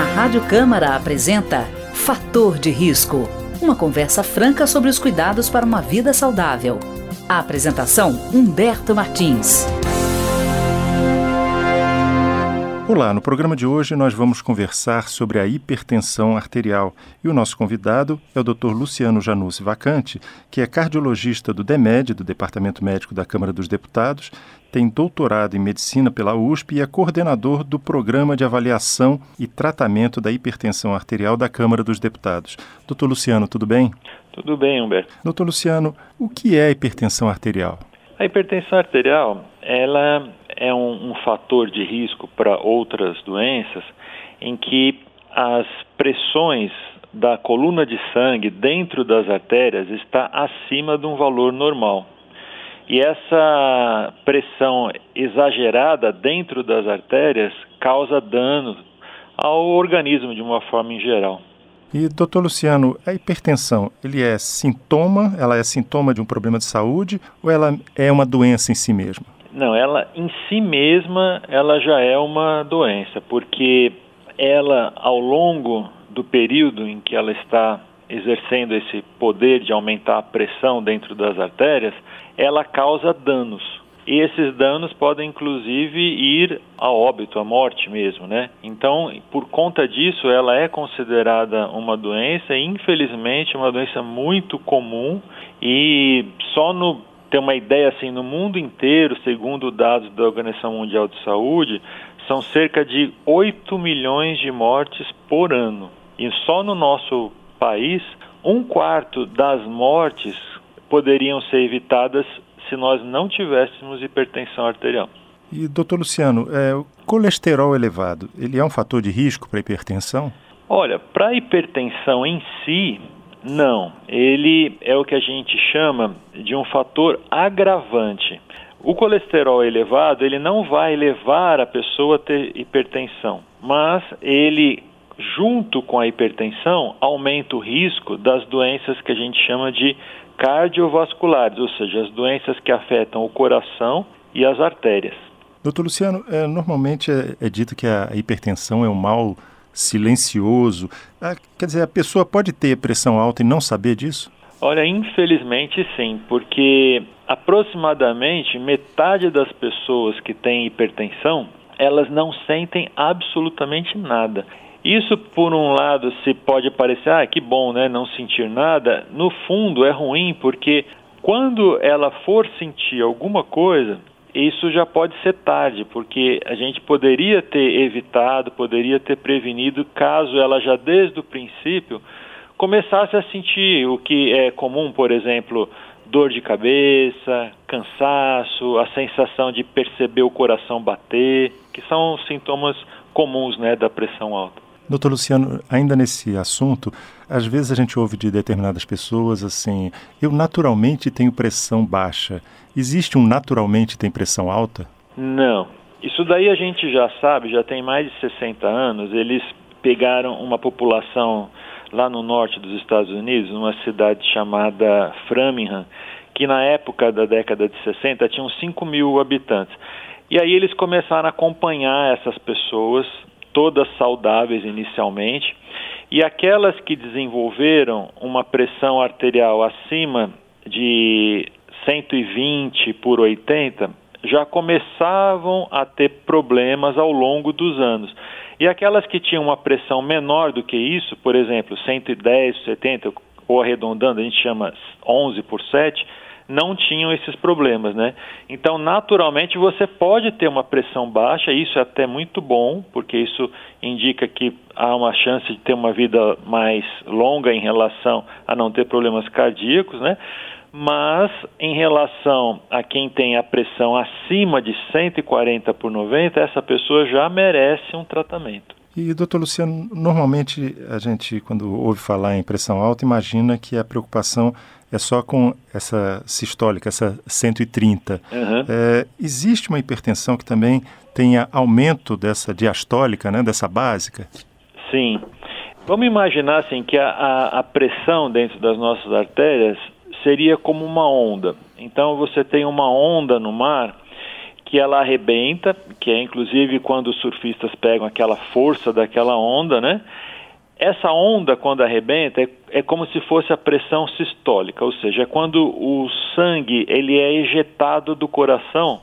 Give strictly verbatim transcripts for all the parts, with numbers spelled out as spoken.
Rádio Câmara apresenta Fator de Risco, uma conversa franca sobre os cuidados para uma vida saudável. A apresentação, Humberto Martins. Olá, no programa de hoje nós vamos conversar sobre a hipertensão arterial e o nosso convidado é o doutor Luciano Janussi Vacante, que é cardiologista do DEMED, do Departamento Médico da Câmara dos Deputados, tem doutorado em medicina pela U S P e é coordenador do Programa de Avaliação e Tratamento da Hipertensão Arterial da Câmara dos Deputados. doutor Luciano, tudo bem? Tudo bem, Humberto. doutor Luciano, o que é a hipertensão arterial? A hipertensão arterial, ela é um, um fator de risco para outras doenças em que as pressões da coluna de sangue dentro das artérias está acima de um valor normal. E essa pressão exagerada dentro das artérias causa dano ao organismo de uma forma em geral. E, doutor Luciano, a hipertensão, ele é sintoma, ela é sintoma de um problema de saúde ou ela é uma doença em si mesma? Não, ela em si mesma, ela já é uma doença, porque ela, ao longo do período em que ela está exercendo esse poder de aumentar a pressão dentro das artérias, ela causa danos. E esses danos podem, inclusive, ir a óbito, à morte mesmo, né? Então, por conta disso, ela é considerada uma doença, e, infelizmente, uma doença muito comum e só no ter uma ideia, assim, no mundo inteiro, segundo dados da Organização Mundial de Saúde, são cerca de oito milhões de mortes por ano. E só no nosso país, um quarto das mortes poderiam ser evitadas se nós não tivéssemos hipertensão arterial. E, doutor Luciano, é, o colesterol elevado, ele é um fator de risco para a hipertensão? Olha, para a hipertensão em si, não. Ele é o que a gente chama de um fator agravante. O colesterol elevado, ele não vai levar a pessoa a ter hipertensão, mas ele, junto com a hipertensão, aumenta o risco das doenças que a gente chama de cardiovasculares, ou seja, as doenças que afetam o coração e as artérias. doutor Luciano, é, normalmente é, é dito que a hipertensão é um mal silencioso. Ah, quer dizer, a pessoa pode ter pressão alta e não saber disso? Olha, infelizmente sim, porque aproximadamente metade das pessoas que têm hipertensão, elas não sentem absolutamente nada. Isso, por um lado, se pode parecer, ah, que bom, né, não sentir nada. No fundo, é ruim, porque quando ela for sentir alguma coisa, isso já pode ser tarde, porque a gente poderia ter evitado, poderia ter prevenido, caso ela já desde o princípio começasse a sentir o que é comum, por exemplo, dor de cabeça, cansaço, a sensação de perceber o coração bater, que são sintomas comuns, né, da pressão alta. doutor Luciano, ainda nesse assunto, às vezes a gente ouve de determinadas pessoas assim, eu naturalmente tenho pressão baixa. Existe um naturalmente tem pressão alta? Não. Isso daí a gente já sabe, já tem mais de sessenta anos. Eles pegaram uma população lá no norte dos Estados Unidos, numa cidade chamada Framingham, que na época da década de sessenta tinham cinco mil habitantes. E aí eles começaram a acompanhar essas pessoas, todas saudáveis inicialmente, e aquelas que desenvolveram uma pressão arterial acima de cento e vinte por oitenta, já começavam a ter problemas ao longo dos anos. E aquelas que tinham uma pressão menor do que isso, por exemplo, cento e dez, setenta, ou arredondando, a gente chama onze por sete, não tinham esses problemas, né? Então, naturalmente, você pode ter uma pressão baixa, isso é até muito bom, porque isso indica que há uma chance de ter uma vida mais longa em relação a não ter problemas cardíacos, né? Mas, em relação a quem tem a pressão acima de cento e quarenta por noventa, essa pessoa já merece um tratamento. E, doutor Luciano, normalmente a gente, quando ouve falar em pressão alta, imagina que a preocupação é só com essa sistólica, essa cento e trinta. Uhum. É, existe uma hipertensão que também tenha aumento dessa diastólica, né, dessa básica? Sim. Vamos imaginar assim, que a, a, a pressão dentro das nossas artérias seria como uma onda. Então você tem uma onda no mar que ela arrebenta, que é inclusive quando os surfistas pegam aquela força daquela onda, né? Essa onda, quando arrebenta, é, é como se fosse a pressão sistólica, ou seja, é quando o sangue ele é ejetado do coração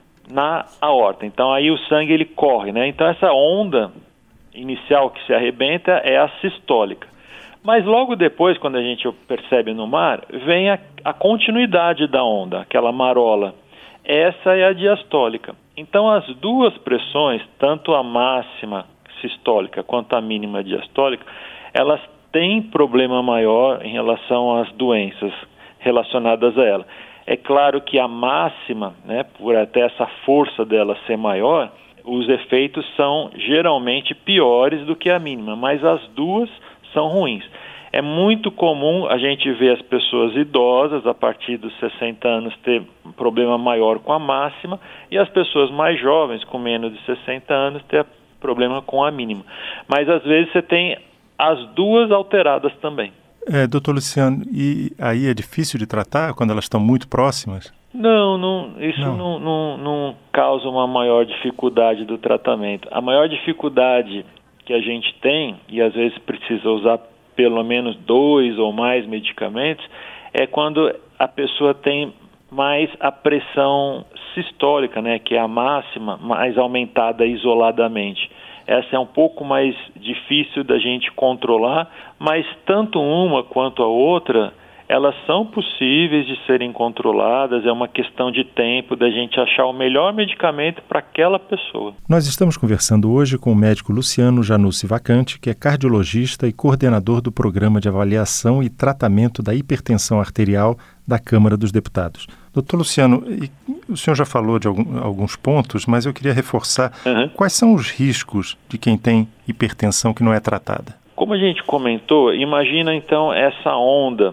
na aorta. Então aí o sangue ele corre, né? Então essa onda inicial que se arrebenta é a sistólica. Mas logo depois, quando a gente percebe no mar, vem a, a continuidade da onda, aquela marola. Essa é a diastólica. Então as duas pressões, tanto a máxima sistólica quanto a mínima diastólica, elas têm problema maior em relação às doenças relacionadas a ela. É claro que a máxima, né, por até essa força dela ser maior, os efeitos são geralmente piores do que a mínima, mas as duas são ruins. É muito comum a gente ver as pessoas idosas, a partir dos sessenta anos, ter um problema maior com a máxima, e as pessoas mais jovens, com menos de sessenta anos, ter problema com a mínima. Mas às vezes você tem as duas alteradas também. É, doutor Luciano, e aí é difícil de tratar quando elas estão muito próximas? Não, não isso não. Não, não, não causa uma maior dificuldade do tratamento. A maior dificuldade que a gente tem, e às vezes precisa usar pelo menos dois ou mais medicamentos, é quando a pessoa tem mais a pressão sistólica, né, que é a máxima, mais aumentada isoladamente. Essa é um pouco mais difícil da gente controlar, mas tanto uma quanto a outra, elas são possíveis de serem controladas, é uma questão de tempo da gente achar o melhor medicamento para aquela pessoa. Nós estamos conversando hoje com o médico Luciano Janussi Vacante, que é cardiologista e coordenador do Programa de Avaliação e Tratamento da Hipertensão Arterial da Câmara dos Deputados. Doutor Luciano, o senhor já falou de algum, alguns pontos, mas eu queria reforçar uhum. Quais são os riscos de quem tem hipertensão que não é tratada? Como a gente comentou, imagina então essa onda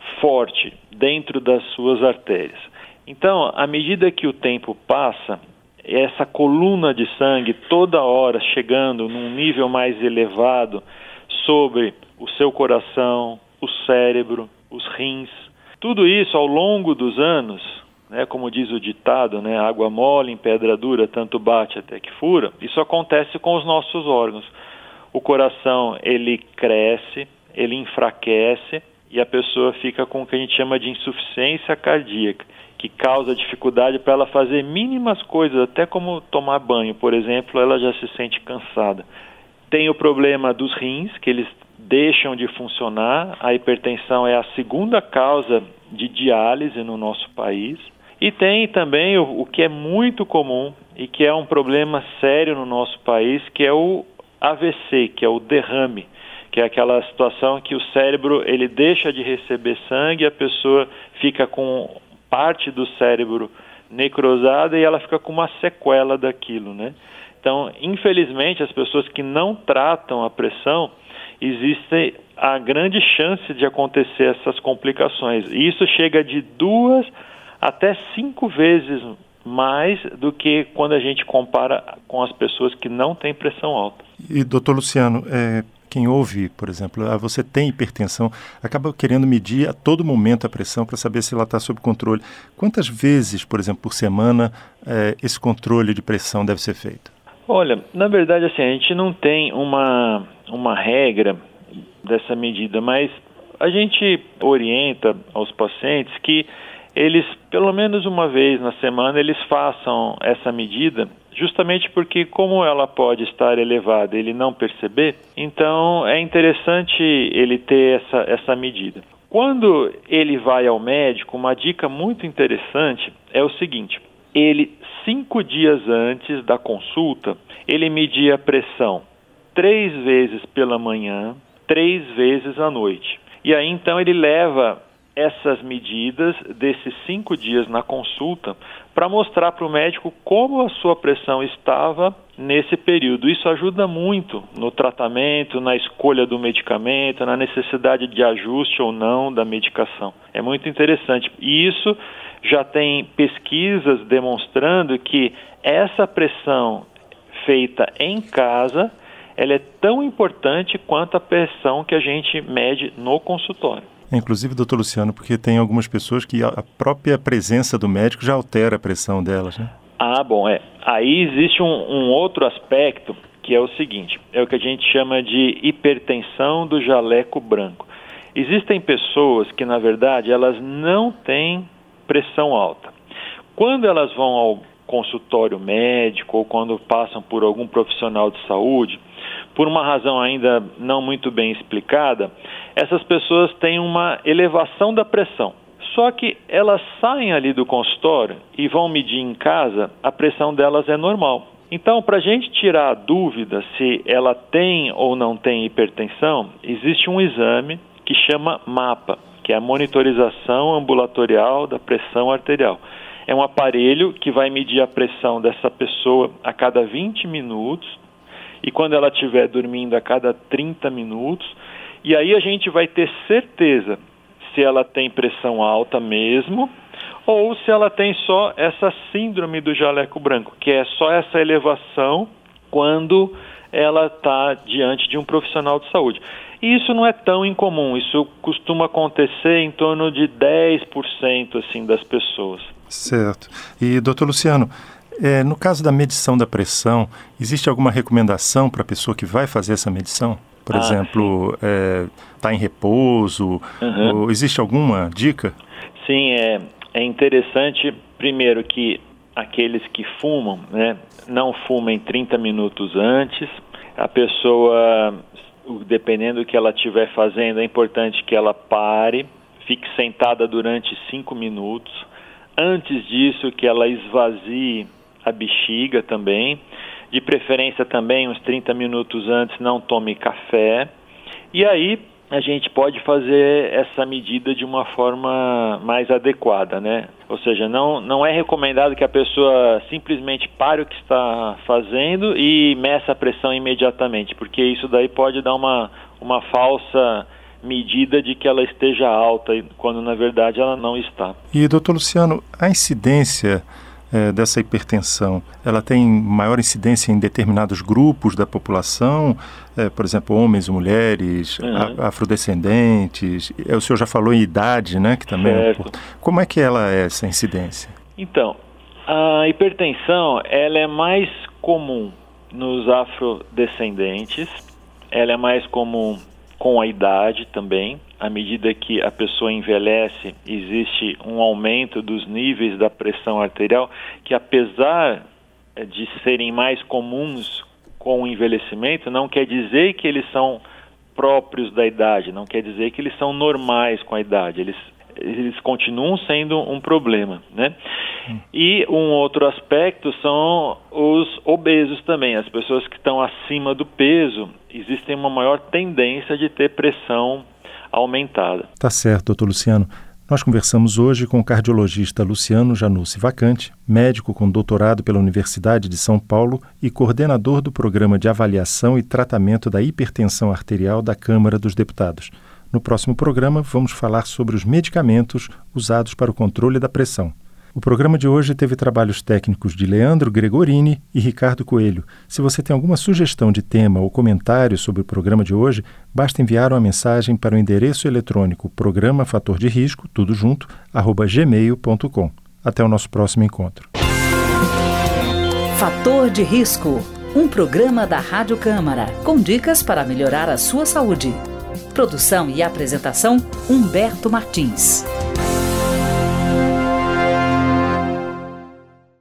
forte dentro das suas artérias. Então, à medida que o tempo passa, essa coluna de sangue toda hora chegando num nível mais elevado sobre o seu coração, o cérebro, os rins. Tudo isso ao longo dos anos, né, como diz o ditado, né, água mole em pedra dura, tanto bate até que fura, isso acontece com os nossos órgãos. O coração, ele cresce, ele enfraquece, e a pessoa fica com o que a gente chama de insuficiência cardíaca, que causa dificuldade para ela fazer mínimas coisas, até como tomar banho, por exemplo, ela já se sente cansada. Tem o problema dos rins, que eles deixam de funcionar. A hipertensão é a segunda causa de diálise no nosso país. E tem também o, o que é muito comum e que é um problema sério no nosso país, que é o A V C, que é o derrame, que é aquela situação que o cérebro ele deixa de receber sangue, a pessoa fica com parte do cérebro necrosada e ela fica com uma sequela daquilo, né? Então, infelizmente, as pessoas que não tratam a pressão, existe a grande chance de acontecer essas complicações. E isso chega de duas até cinco vezes mais do que quando a gente compara com as pessoas que não têm pressão alta. E, doutor Luciano, é... quem ouve, por exemplo, ah, você tem hipertensão, acaba querendo medir a todo momento a pressão para saber se ela está sob controle. Quantas vezes, por exemplo, por semana, eh, esse controle de pressão deve ser feito? Olha, na verdade, assim, a gente não tem uma, uma regra dessa medida, mas a gente orienta aos pacientes que eles, pelo menos uma vez na semana, eles façam essa medida, justamente porque, como ela pode estar elevada e ele não perceber, então é interessante ele ter essa, essa medida. Quando ele vai ao médico, uma dica muito interessante é o seguinte: ele, cinco dias antes da consulta, ele media a pressão três vezes pela manhã, três vezes à noite. E aí, então, ele leva essas medidas desses cinco dias na consulta para mostrar para o médico como a sua pressão estava nesse período. Isso ajuda muito no tratamento, na escolha do medicamento, na necessidade de ajuste ou não da medicação. É muito interessante. E isso já tem pesquisas demonstrando que essa pressão feita em casa, ela é tão importante quanto a pressão que a gente mede no consultório. Inclusive, doutor Luciano, porque tem algumas pessoas que a própria presença do médico já altera a pressão delas, né? Ah, bom, é. Aí existe um, um outro aspecto que é o seguinte, é o que a gente chama de hipertensão do jaleco branco. Existem pessoas que, na verdade, elas não têm pressão alta. Quando elas vão ao consultório médico ou quando passam por algum profissional de saúde, por uma razão ainda não muito bem explicada, essas pessoas têm uma elevação da pressão. Só que elas saem ali do consultório e vão medir em casa, a pressão delas é normal. Então, para a gente tirar a dúvida se ela tem ou não tem hipertensão, existe um exame que chama MAPA, que é a monitorização ambulatorial da pressão arterial. É um aparelho que vai medir a pressão dessa pessoa a cada vinte minutos e quando ela estiver dormindo a cada trinta minutos. E aí a gente vai ter certeza se ela tem pressão alta mesmo ou se ela tem só essa síndrome do jaleco branco, que é só essa elevação quando ela está diante de um profissional de saúde. E isso não é tão incomum, isso costuma acontecer em torno de dez por cento assim, das pessoas. Certo. E, doutor Luciano, é, no caso da medição da pressão, existe alguma recomendação para a pessoa que vai fazer essa medição? Por ah, exemplo, está é, em repouso? Uhum. Ou existe alguma dica? Sim, é, é interessante, primeiro, que aqueles que fumam, né, não fumem trinta minutos antes. A pessoa, dependendo do que ela estiver fazendo, é importante que ela pare, fique sentada durante cinco minutos. Antes disso, que ela esvazie a bexiga também. De preferência também, uns trinta minutos antes, não tome café. E aí, a gente pode fazer essa medida de uma forma mais adequada, né? Ou seja, não, não é recomendado que a pessoa simplesmente pare o que está fazendo e meça a pressão imediatamente, porque isso daí pode dar uma, uma falsa medida de que ela esteja alta, quando na verdade ela não está. E, doutor Luciano, a incidência é, dessa hipertensão, ela tem maior incidência em determinados grupos da população, é, por exemplo, homens e mulheres, uhum. a, afrodescendentes, o senhor já falou em idade, né, que também certo. É, como é que ela é essa incidência? Então, a hipertensão, ela é mais comum nos afrodescendentes, ela é mais comum com a idade também. À medida que a pessoa envelhece, existe um aumento dos níveis da pressão arterial, que apesar de serem mais comuns com o envelhecimento, não quer dizer que eles são próprios da idade, não quer dizer que eles são normais com a idade, eles, eles continuam sendo um problema, né? Hum. E um outro aspecto são os obesos também, as pessoas que estão acima do peso, existem uma maior tendência de ter pressão aumentada. Tá certo, doutor Luciano. Nós conversamos hoje com o cardiologista Luciano Janussi Vacante, médico com doutorado pela Universidade de São Paulo e coordenador do Programa de Avaliação e Tratamento da Hipertensão Arterial da Câmara dos Deputados. No próximo programa, vamos falar sobre os medicamentos usados para o controle da pressão. O programa de hoje teve trabalhos técnicos de Leandro Gregorini e Ricardo Coelho. Se você tem alguma sugestão de tema ou comentário sobre o programa de hoje, basta enviar uma mensagem para o endereço eletrônico programa fator de risco, tudo junto, arroba gmail ponto com. Até o nosso próximo encontro. Fator de Risco, um programa da Rádio Câmara, com dicas para melhorar a sua saúde. Produção e apresentação, Humberto Martins.